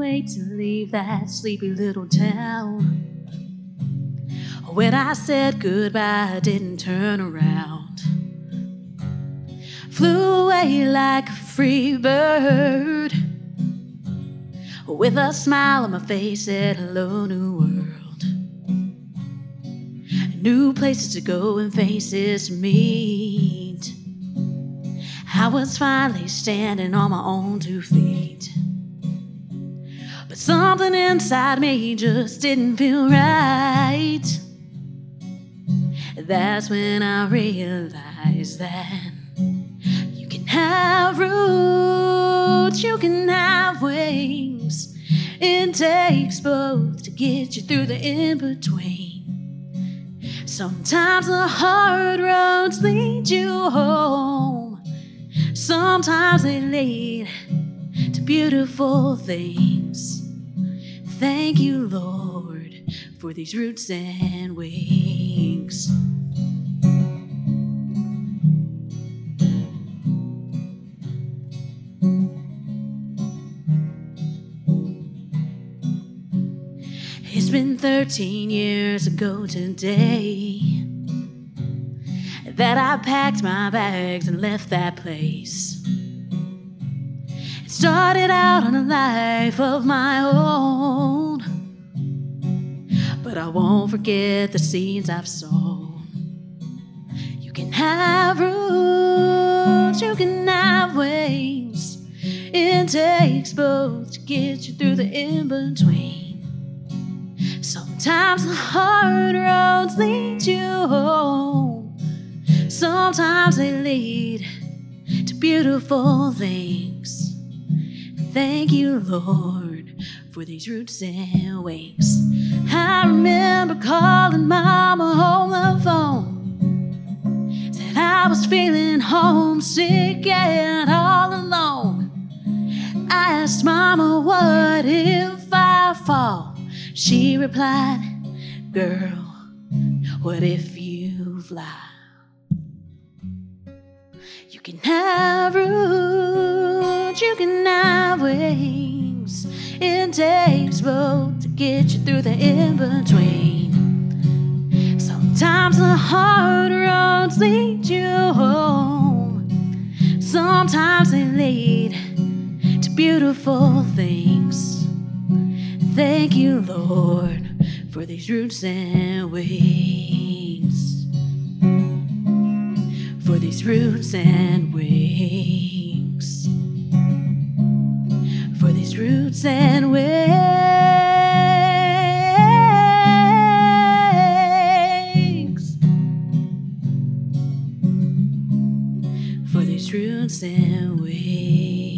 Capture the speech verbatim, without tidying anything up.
wait to leave that sleepy little town. When I said goodbye, I didn't turn around. Flew away like a free bird, with a smile on my face, said hello, new world. New places to go and faces to meet. I was finally standing on my own two feet, but something inside me just didn't feel right. That's when I realized that you can have roots, you can have wings. It takes both to get you through the in-between. Sometimes the hard roads lead you home. Sometimes they lead to beautiful things. Thank you, Lord, for these roots and wings. It's been thirteen years ago today that I packed my bags and left that place. It started out on a life of my own, but I won't forget the seeds I've sown. You can have roots, you can have wings. It takes both to get you through the in-between. Sometimes the hard roads lead you home. Sometimes they lead to beautiful things. Thank you, Lord, for these roots and wings. I remember calling Mama on the phone. Said I was feeling homesick and all alone. I asked Mama, what if I fall? She replied, girl, what if you fly? You can have roots, you can have wings. It takes both to get you through the in-between. Sometimes the hard roads lead you home. Sometimes they lead to beautiful things. Thank you, Lord, for these roots and wings. For these roots and wings. For these roots and wings. For these roots and wings.